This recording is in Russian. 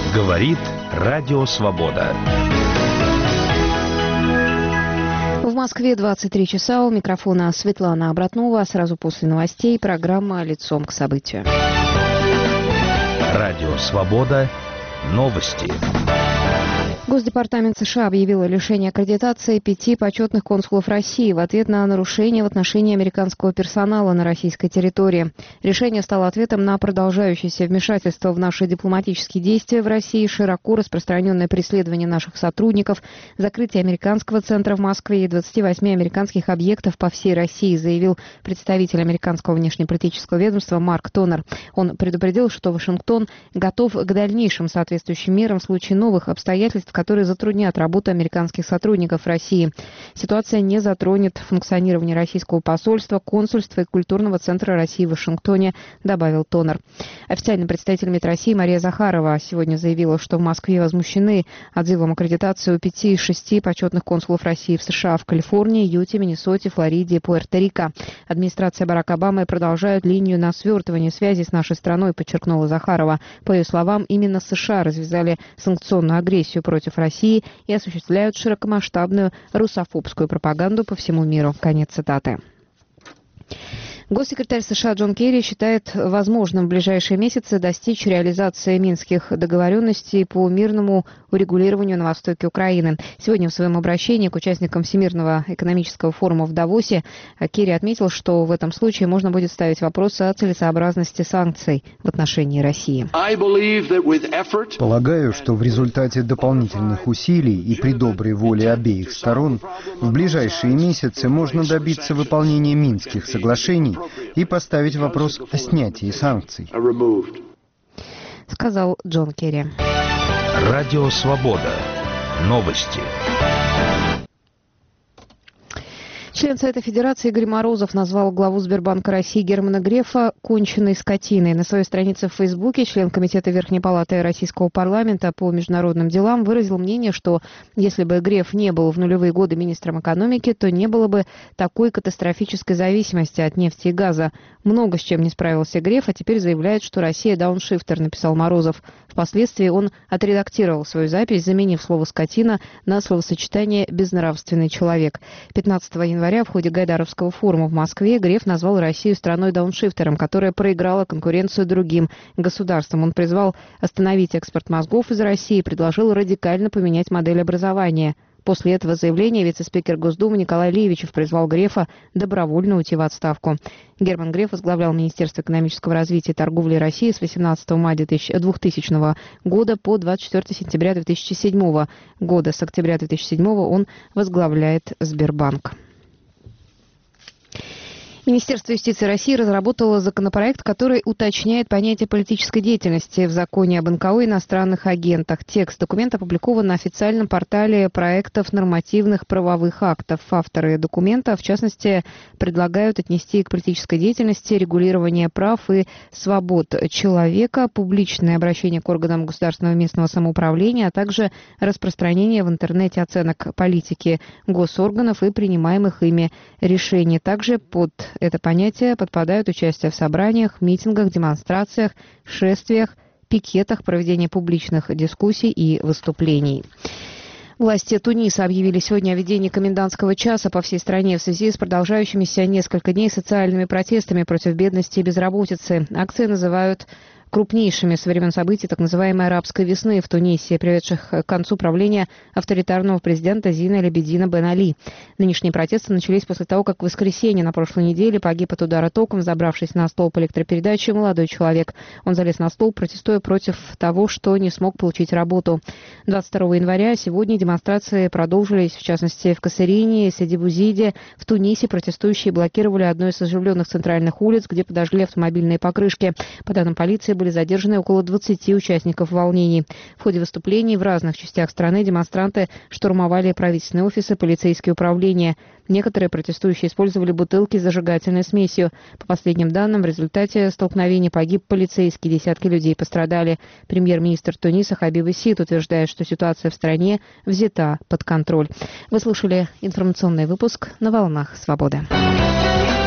Говорит Радио Свобода. В Москве 23 часа. У микрофона Светлана Обратнова. Сразу после новостей программа «Лицом к событию». Радио Свобода. Новости. Госдепартамент США объявил о лишении аккредитации 5 почетных консулов России в ответ на нарушения в отношении американского персонала на российской территории. Решение стало ответом на продолжающееся вмешательство в наши дипломатические действия в России, широко распространенное преследование наших сотрудников, закрытие американского центра в Москве и 28 американских объектов по всей России, заявил представитель американского внешнеполитического ведомства Марк Тонер. Он предупредил, что Вашингтон готов к дальнейшим соответствующим мерам в случае новых обстоятельств, которые затруднят работу американских сотрудников в России. Ситуация не затронет функционирование российского посольства, консульства и культурного центра России в Вашингтоне, добавил Тонер. Официальный представитель МИД России Мария Захарова сегодня заявила, что в Москве возмущены отзывом аккредитации у 5 из 6 почетных консулов России в США, в Калифорнии, Юте, Миннесоте, Флориде и Пуэрто-Рико. Администрация Барака Обамы продолжает линию на свертывание связи с нашей страной, подчеркнула Захарова. По ее словам, именно США развязали санкционную агрессию против России и осуществляют широкомасштабную русофобскую пропаганду по всему миру. Конец цитаты. Госсекретарь США Джон Керри считает возможным в ближайшие месяцы достичь реализации минских договоренностей по мирному урегулированию на востоке Украины. Сегодня в своем обращении к участникам Всемирного экономического форума в Давосе Керри отметил, что в этом случае можно будет ставить вопрос о целесообразности санкций в отношении России. Полагаю, что в результате дополнительных усилий и при доброй воле обеих сторон в ближайшие месяцы можно добиться выполнения Минских соглашений и поставить вопрос о снятии санкций, сказал Джон Керри. Радио Свобода. Новости. Член Совета Федерации Игорь Морозов назвал главу Сбербанка России Германа Грефа «конченной скотиной». На своей странице в Фейсбуке член Комитета Верхней Палаты Российского парламента по международным делам выразил мнение, что если бы Греф не был в нулевые годы министром экономики, то не было бы такой катастрофической зависимости от нефти и газа. Много с чем не справился Греф, а теперь заявляет, что Россия дауншифтер, написал Морозов. Впоследствии он отредактировал свою запись, заменив слово «скотина» на словосочетание «безнравственный человек». 15 января в ходе Гайдаровского форума в Москве Греф назвал Россию страной-дауншифтером, которая проиграла конкуренцию другим государствам. Он призвал остановить экспорт мозгов из России и предложил радикально поменять модель образования. После этого заявления вице-спикер Госдумы Николай Левичев призвал Грефа добровольно уйти в отставку. Герман Греф возглавлял Министерство экономического развития и торговли России с 18 мая 2000 года по 24 сентября 2007 года. С октября 2007 он возглавляет Сбербанк. Министерство юстиции России разработало законопроект, который уточняет понятие политической деятельности в законе об НКО и иностранных агентах. Текст документа опубликован на официальном портале проектов нормативных правовых актов. Авторы документа, в частности, предлагают отнести к политической деятельности регулирование прав и свобод человека, публичное обращение к органам государственного и местного самоуправления, а также распространение в интернете оценок политики госорганов и принимаемых ими решений. Также под это понятие подпадают участие в собраниях, митингах, демонстрациях, шествиях, пикетах, проведение публичных дискуссий и выступлений. Власти Туниса объявили сегодня о введении комендантского часа по всей стране в связи с продолжающимися несколько дней социальными протестами против бедности и безработицы. Акции называют крупнейшими со времен событий так называемой арабской весны в Тунисе, приведших к концу правления авторитарного президента Зина эль Абидина бен Али. Нынешние протесты начались после того, как в воскресенье на прошлой неделе погиб от удара током, забравшись на столб электропередачи, молодой человек. Он залез на столб, протестуя против того, что не смог получить работу. 22 января сегодня демонстрации продолжились, в частности, в Касерине, Сиди-Бузиде. В Тунисе протестующие блокировали одну из оживленных центральных улиц, где подожгли автомобильные покрышки. По данным полиции, были задержаны около 20 участников волнений. В ходе выступлений в разных частях страны демонстранты штурмовали правительственные офисы, полицейские управления. Некоторые протестующие использовали бутылки с зажигательной смесью. По последним данным, в результате столкновения погиб полицейский, десятки людей пострадали. Премьер-министр Туниса Хабиб Исид утверждает, что ситуация в стране взята под контроль. Вы слушали информационный выпуск на волнах Свободы.